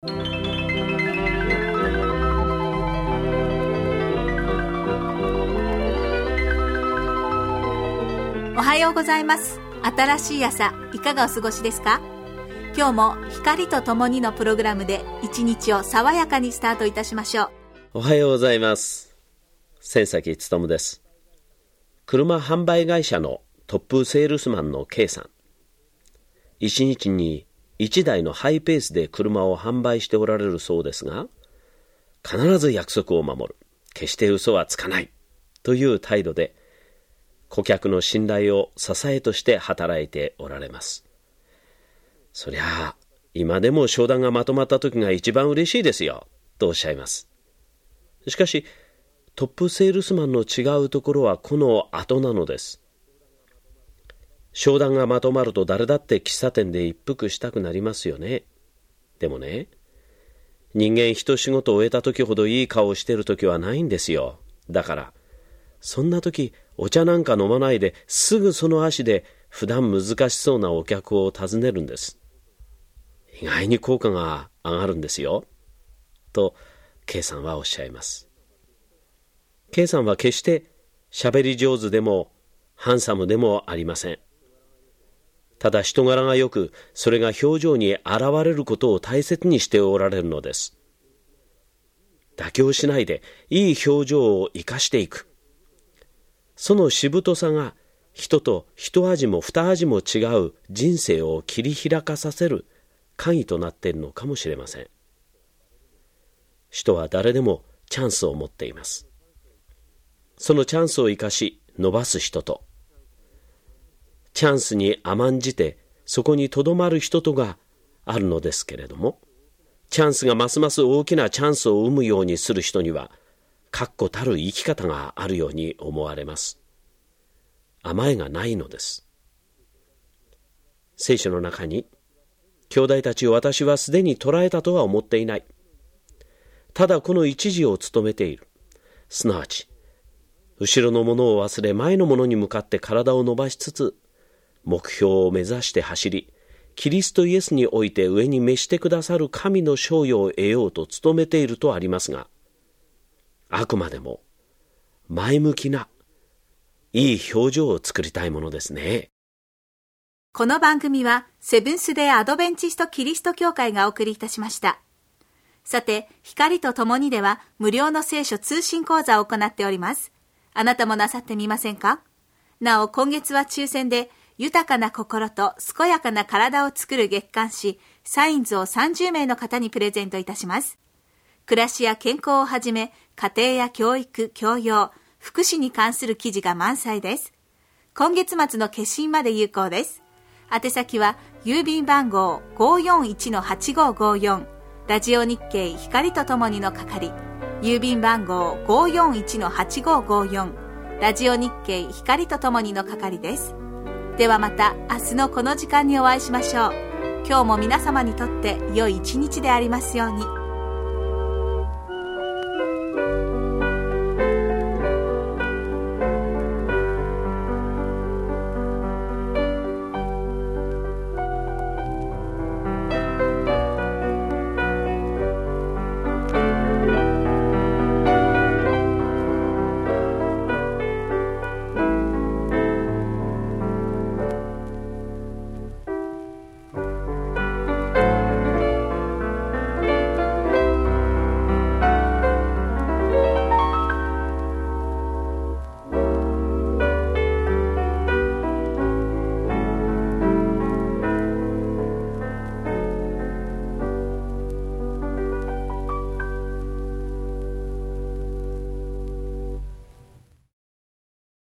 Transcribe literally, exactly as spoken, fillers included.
おはようございます。新しい朝、いかがお過ごしですか？今日も光とともにのプログラムで一日を爽やかにスタートいたしましょう。 おはようございます。千崎勉です。車販売会社のトップセールスマンの K さん。一日に一台のハイペースで車を販売しておられるそうですが、必ず約束を守る。決して嘘はつかない。という態度で、顧客の信頼を支えとして働いておられます。そりゃあ、今でも商談がまとまった時が一番嬉しいですよ、とおっしゃいます。しかし、トップセールスマンの違うところはこの後なのです。商談がまとまると誰だって喫茶店で一服したくなりますよね。でもね、人間一仕事を終えた時ほどいい顔をしてる時はないんですよ。だから、そんな時、お茶なんか飲まないですぐその足で普段難しそうなお客を訪ねるんです。意外に効果が上がるんですよ。と、K さんはおっしゃいます。K さんは決して喋り上手でもハンサムでもありません。ただ人柄がよく、それが表情に現れることを大切にしておられるのです。妥協しないでいい表情を生かしていく。そのしぶとさが人と一味も二味も違う人生を切り開かさせる鍵となっているのかもしれません。人は誰でもチャンスを持っています。そのチャンスを生かし伸ばす人と、チャンスに甘んじてそこにとどまる人とがあるのですけれども、チャンスがますます大きなチャンスを生むようにする人には確固たる生き方があるように思われます。甘えがないのです。聖書の中に、兄弟たちを私はすでに捕らえたとは思っていない。ただこの一時を務めている。すなわち、後ろのものを忘れ前のものに向かって体を伸ばしつつ、目標を目指して走り、キリストイエスにおいて上に召してくださる神の賞与を得ようと努めているとありますが、あくまでも前向きないい表情を作りたいものですね。 この番組はセブンスデーアドベンチストキリスト教会がお送りいたしました。さて、光とともにでは無料の聖書通信講座を行っております。あなたもなさってみませんか？なお、今月は抽選で豊かな心と健やかな体を作る月刊誌サインズをさんじゅうめいの方にプレゼントいたします。暮らしや健康をはじめ、家庭や教育、教養、福祉に関する記事が満載です。今月末の決心まで有効です。宛先は郵便番号 ごーよんいちのはちごーごーよん ラジオ日経光とともにの係、郵便番号 ごーよんいちのはちごーごーよん ラジオ日経光とともにの係です。ではまた明日のこの時間にお会いしましょう。今日も皆様にとって良い一日でありますように。